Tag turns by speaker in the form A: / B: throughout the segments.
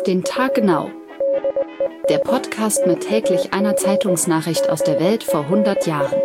A: den Tag genau. Der Podcast mit täglich einer Zeitungsnachricht aus der Welt vor 100 Jahren.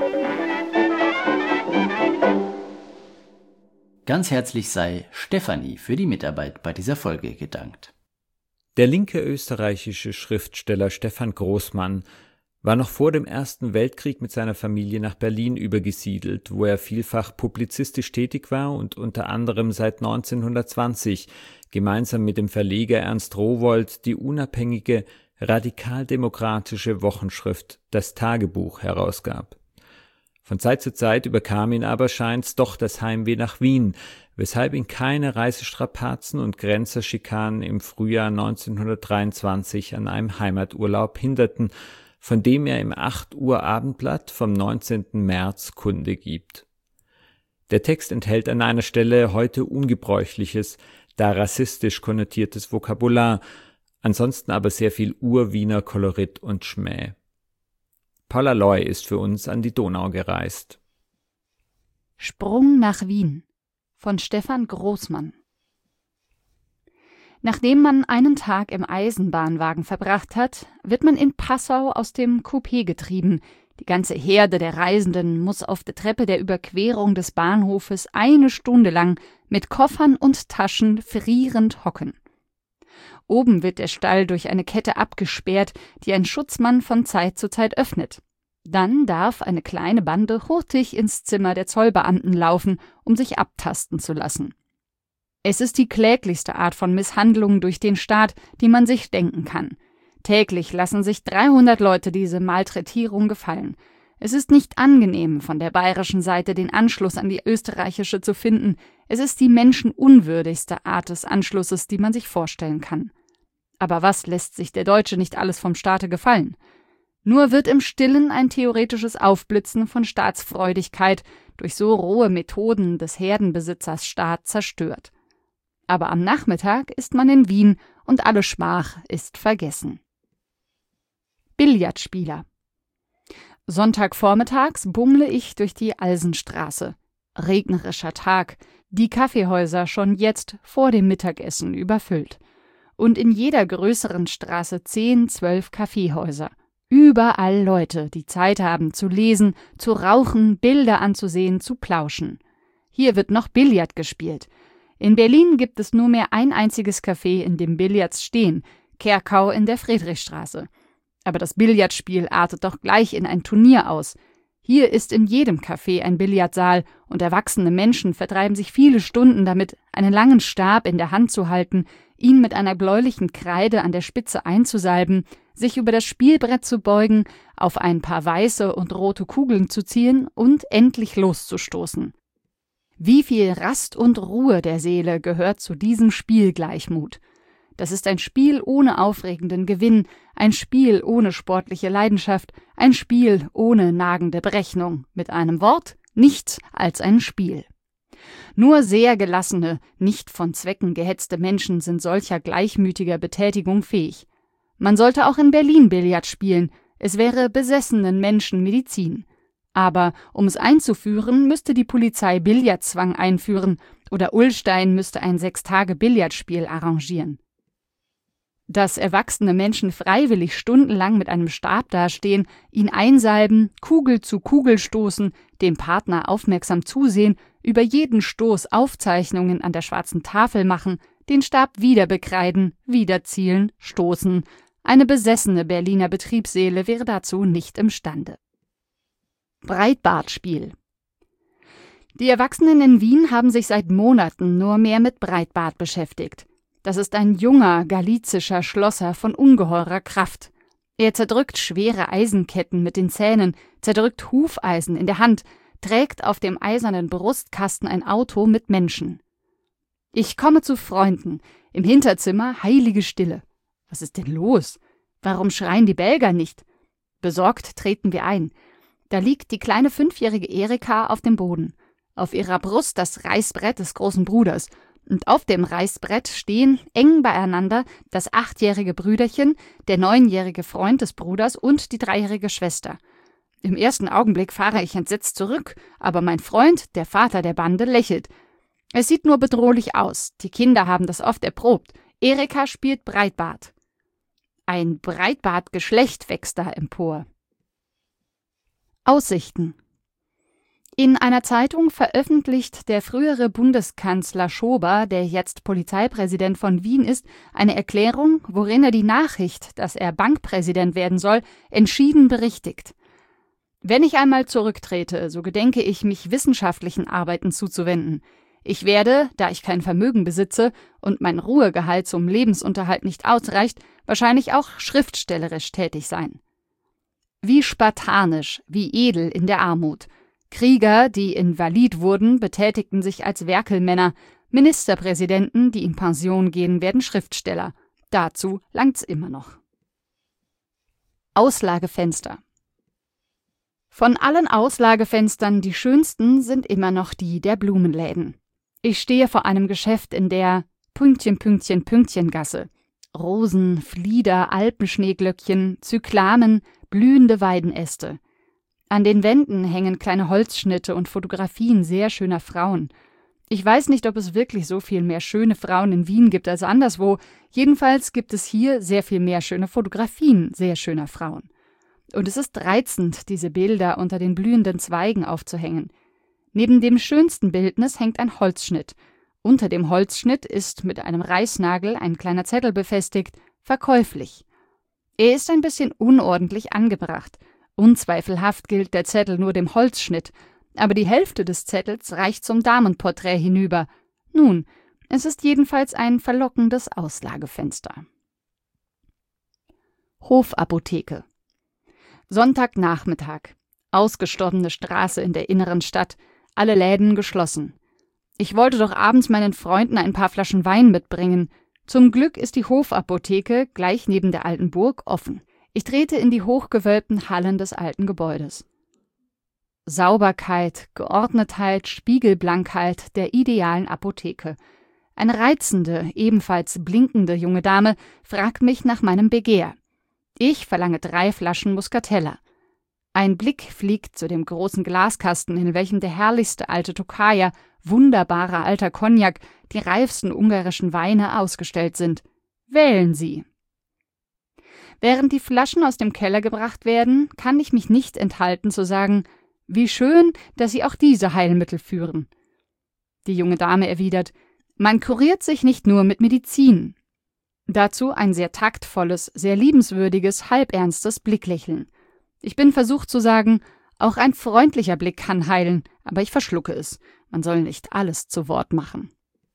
B: Ganz herzlich sei Stefanie für die Mitarbeit bei dieser Folge gedankt.
C: Der linke österreichische Schriftsteller Stefan Großmann war noch vor dem Ersten Weltkrieg mit seiner Familie nach Berlin übergesiedelt, wo er vielfach publizistisch tätig war und unter anderem seit 1920 gemeinsam mit dem Verleger Ernst Rowohlt die unabhängige, radikaldemokratische Wochenschrift Das Tagebuch herausgab. Von Zeit zu Zeit überkam ihn aber scheint's doch das Heimweh nach Wien, weshalb ihn keine Reisestrapazen und Grenzerschikanen im Frühjahr 1923 an einem Heimaturlaub hinderten, von dem er im 8 Uhr Abendblatt vom 19. März Kunde gibt. Der Text enthält an einer Stelle heute ungebräuchliches, da rassistisch konnotiertes Vokabular, ansonsten aber sehr viel Urwiener Kolorit und Schmäh. Paula Loy ist für uns an die Donau gereist.
A: Sprung nach Wien von Stefan Großmann. Nachdem man einen Tag im Eisenbahnwagen verbracht hat, wird man in Passau aus dem Coupé getrieben. Die ganze Herde der Reisenden muss auf der Treppe der Überquerung des Bahnhofes 1 Stunde lang mit Koffern und Taschen frierend hocken. Oben wird der Stall durch eine Kette abgesperrt, die ein Schutzmann von Zeit zu Zeit öffnet. Dann darf eine kleine Bande hurtig ins Zimmer der Zollbeamten laufen, um sich abtasten zu lassen. Es ist die kläglichste Art von Misshandlung durch den Staat, die man sich denken kann. Täglich lassen sich 300 Leute diese Malträtierung gefallen. Es ist nicht angenehm, von der bayerischen Seite den Anschluss an die österreichische zu finden. Es ist die menschenunwürdigste Art des Anschlusses, die man sich vorstellen kann. Aber was lässt sich der Deutsche nicht alles vom Staate gefallen? Nur wird im Stillen ein theoretisches Aufblitzen von Staatsfreudigkeit durch so rohe Methoden des Herdenbesitzers Staat zerstört. Aber am Nachmittag ist man in Wien und alle Schmach ist vergessen. Billardspieler. Sonntagvormittags bummle ich durch die Alsenstraße. Regnerischer Tag, die Kaffeehäuser schon jetzt vor dem Mittagessen überfüllt. Und in jeder größeren Straße 10, 12 Kaffeehäuser. Überall Leute, die Zeit haben zu lesen, zu rauchen, Bilder anzusehen, zu plauschen. Hier wird noch Billard gespielt. In Berlin gibt es nur mehr ein einziges Café, in dem Billards stehen, Kerkau in der Friedrichstraße. Aber das Billardspiel artet doch gleich in ein Turnier aus. Hier ist in jedem Café ein Billardsaal und erwachsene Menschen vertreiben sich viele Stunden damit, einen langen Stab in der Hand zu halten, ihn mit einer bläulichen Kreide an der Spitze einzusalben, sich über das Spielbrett zu beugen, auf ein paar weiße und rote Kugeln zu ziehen und endlich loszustoßen. Wie viel Rast und Ruhe der Seele gehört zu diesem Spielgleichmut. Das ist ein Spiel ohne aufregenden Gewinn, ein Spiel ohne sportliche Leidenschaft, ein Spiel ohne nagende Berechnung, mit einem Wort, nichts als ein Spiel. Nur sehr gelassene, nicht von Zwecken gehetzte Menschen sind solcher gleichmütiger Betätigung fähig. Man sollte auch in Berlin Billard spielen, es wäre besessenen Menschen Medizin. Aber um es einzuführen, müsste die Polizei Billardzwang einführen oder Ullstein müsste ein 6-Tage-Billardspiel arrangieren. Dass erwachsene Menschen freiwillig stundenlang mit einem Stab dastehen, ihn einsalben, Kugel zu Kugel stoßen, dem Partner aufmerksam zusehen, über jeden Stoß Aufzeichnungen an der schwarzen Tafel machen, den Stab wieder bekreiden, wieder zielen, stoßen. Eine besessene Berliner Betriebsseele wäre dazu nicht imstande. Breitbartspiel. Die Erwachsenen in Wien haben sich seit Monaten nur mehr mit Breitbart beschäftigt. Das ist ein junger, galizischer Schlosser von ungeheurer Kraft. Er zerdrückt schwere Eisenketten mit den Zähnen, zerdrückt Hufeisen in der Hand, trägt auf dem eisernen Brustkasten ein Auto mit Menschen. Ich komme zu Freunden. Im Hinterzimmer heilige Stille. Was ist denn los? Warum schreien die Belger nicht? Besorgt treten wir ein. Da liegt die kleine 5-jährige Erika auf dem Boden. Auf ihrer Brust das Reißbrett des großen Bruders. Und auf dem Reißbrett stehen, eng beieinander, das 8-jährige Brüderchen, der 9-jährige Freund des Bruders und die 3-jährige Schwester. Im ersten Augenblick fahre ich entsetzt zurück, aber mein Freund, der Vater der Bande, lächelt. Es sieht nur bedrohlich aus. Die Kinder haben das oft erprobt. Erika spielt Breitbart. Ein Breitbart-Geschlecht wächst da empor. Aussichten. In einer Zeitung veröffentlicht der frühere Bundeskanzler Schober, der jetzt Polizeipräsident von Wien ist, eine Erklärung, worin er die Nachricht, dass er Bankpräsident werden soll, entschieden berichtigt. Wenn ich einmal zurücktrete, so gedenke ich, mich wissenschaftlichen Arbeiten zuzuwenden. Ich werde, da ich kein Vermögen besitze und mein Ruhegehalt zum Lebensunterhalt nicht ausreicht, wahrscheinlich auch schriftstellerisch tätig sein. Wie spartanisch, wie edel in der Armut. Krieger, die invalid wurden, betätigten sich als Werkelmänner. Ministerpräsidenten, die in Pension gehen, werden Schriftsteller. Dazu langt's immer noch. Auslagefenster. Von allen Auslagefenstern die schönsten sind immer noch die der Blumenläden. Ich stehe vor einem Geschäft in der Pünktchen-Pünktchen-Pünktchen-Gasse. Rosen, Flieder, Alpenschneeglöckchen, Zyklamen, blühende Weidenäste. An den Wänden hängen kleine Holzschnitte und Fotografien sehr schöner Frauen. Ich weiß nicht, ob es wirklich so viel mehr schöne Frauen in Wien gibt als anderswo. Jedenfalls gibt es hier sehr viel mehr schöne Fotografien sehr schöner Frauen. Und es ist reizend, diese Bilder unter den blühenden Zweigen aufzuhängen. Neben dem schönsten Bildnis hängt ein Holzschnitt. Unter dem Holzschnitt ist mit einem Reißnagel ein kleiner Zettel befestigt, verkäuflich. Er ist ein bisschen unordentlich angebracht. Unzweifelhaft gilt der Zettel nur dem Holzschnitt, aber die Hälfte des Zettels reicht zum Damenporträt hinüber. Nun, es ist jedenfalls ein verlockendes Auslagefenster. Hofapotheke. Sonntagnachmittag. Ausgestorbene Straße in der inneren Stadt, alle Läden geschlossen. Ich wollte doch abends meinen Freunden ein paar Flaschen Wein mitbringen. Zum Glück ist die Hofapotheke gleich neben der alten Burg offen. Ich trete in die hochgewölbten Hallen des alten Gebäudes. Sauberkeit, Geordnetheit, Spiegelblankheit der idealen Apotheke. Eine reizende, ebenfalls blinkende junge Dame fragt mich nach meinem Begehr. Ich verlange 3 Flaschen Muscatella. Ein Blick fliegt zu dem großen Glaskasten, in welchem der herrlichste alte Tokaja, wunderbarer alter Cognac, die reifsten ungarischen Weine ausgestellt sind. Wählen Sie! Während die Flaschen aus dem Keller gebracht werden, kann ich mich nicht enthalten zu sagen, wie schön, dass Sie auch diese Heilmittel führen. Die junge Dame erwidert, man kuriert sich nicht nur mit Medizin. Dazu ein sehr taktvolles, sehr liebenswürdiges, halbernstes Blicklächeln. Ich bin versucht zu sagen, auch ein freundlicher Blick kann heilen, aber ich verschlucke es. Man soll nicht alles zu Wort machen.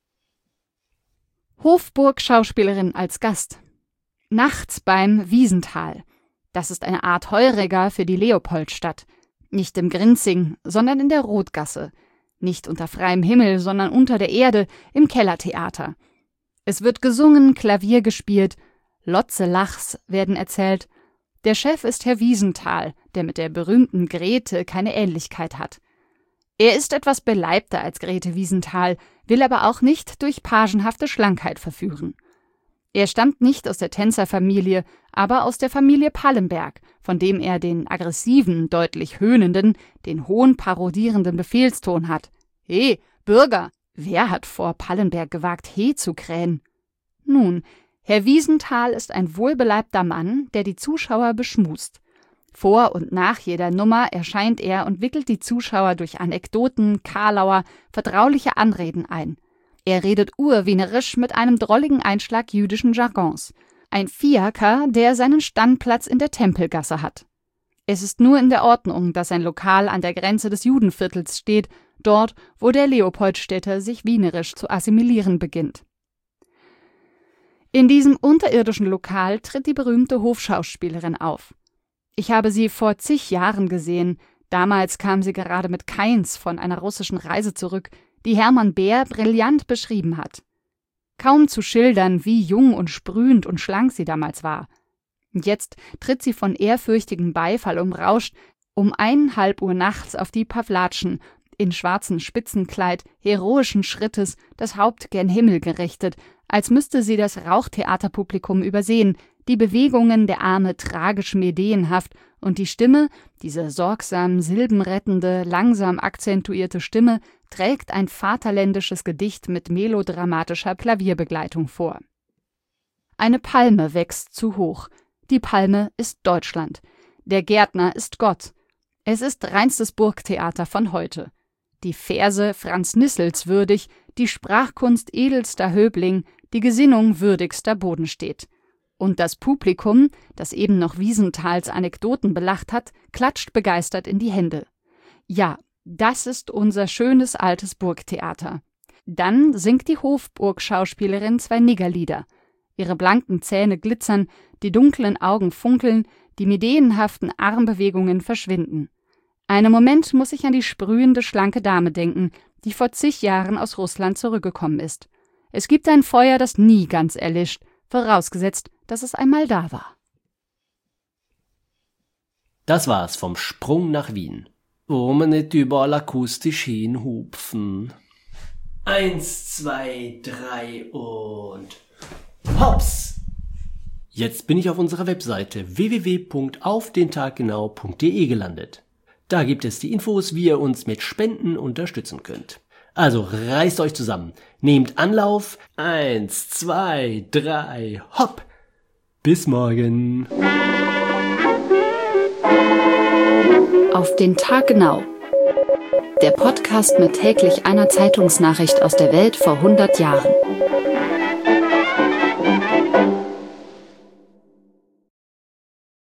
A: Hofburg-Schauspielerin als Gast. Nachts beim Wiesental. Das ist eine Art Heuriger für die Leopoldstadt. Nicht im Grinzing, sondern in der Rotgasse. Nicht unter freiem Himmel, sondern unter der Erde, im Kellertheater. Es wird gesungen, Klavier gespielt, Lotse-Lachs werden erzählt. Der Chef ist Herr Wiesental, der mit der berühmten Grete keine Ähnlichkeit hat. Er ist etwas beleibter als Grete Wiesental, will aber auch nicht durch pagenhafte Schlankheit verführen. Er stammt nicht aus der Tänzerfamilie, aber aus der Familie Pallenberg, von dem er den aggressiven, deutlich höhnenden, den hohn parodierenden Befehlston hat. »He, Bürger! Wer hat vor Pallenberg gewagt, He zu krähen?« Nun, Herr Wiesental ist ein wohlbeleibter Mann, der die Zuschauer beschmust. Vor und nach jeder Nummer erscheint er und wickelt die Zuschauer durch Anekdoten, Karlauer, vertrauliche Anreden ein. Er redet urwienerisch mit einem drolligen Einschlag jüdischen Jargons. Ein Fiaker, der seinen Standplatz in der Tempelgasse hat. Es ist nur in der Ordnung, dass ein Lokal an der Grenze des Judenviertels steht, dort, wo der Leopoldstädter sich wienerisch zu assimilieren beginnt. In diesem unterirdischen Lokal tritt die berühmte Hofschauspielerin auf. Ich habe sie vor zig Jahren gesehen. Damals kam sie gerade mit Kainz von einer russischen Reise zurück, die Hermann Beer brillant beschrieben hat. Kaum zu schildern, wie jung und sprühend und schlank sie damals war. Jetzt tritt sie von ehrfürchtigem Beifall umrauscht um 1:30 Uhr nachts auf die Pawlatschen, in schwarzem Spitzenkleid, heroischen Schrittes, das Haupt gen Himmel gerichtet, als müsste sie das Rauchtheaterpublikum übersehen, die Bewegungen der Arme tragisch medeenhaft und die Stimme, diese sorgsam silbenrettende, langsam akzentuierte Stimme, trägt ein vaterländisches Gedicht mit melodramatischer Klavierbegleitung vor. Eine Palme wächst zu hoch. Die Palme ist Deutschland. Der Gärtner ist Gott. Es ist reinstes Burgtheater von heute. Die Verse Franz Nissels würdig, die Sprachkunst edelster Höbling, die Gesinnung würdigster Bodenstedt. Und das Publikum, das eben noch Wiesenthals Anekdoten belacht hat, klatscht begeistert in die Hände. Ja, das ist unser schönes altes Burgtheater. Dann singt die Hofburgschauspielerin 2 Niggerlieder. Ihre blanken Zähne glitzern, die dunklen Augen funkeln, die medeenhaften Armbewegungen verschwinden. Einen Moment muss ich an die sprühende, schlanke Dame denken, die vor zig Jahren aus Russland zurückgekommen ist. Es gibt ein Feuer, das nie ganz erlischt, vorausgesetzt, dass es einmal da war.
D: Das war's vom Sprung nach Wien. Wo man nicht überall akustisch hinhupfen. 1, 2, 3 und hops! Jetzt bin ich auf unserer Webseite www.aufdentaggenau.de gelandet. Da gibt es die Infos, wie ihr uns mit Spenden unterstützen könnt. Also reißt euch zusammen, nehmt Anlauf, 1, 2, 3, hopp! Bis morgen!
A: Auf den Tag genau. Der Podcast mit täglich einer Zeitungsnachricht aus der Welt vor 100 Jahren.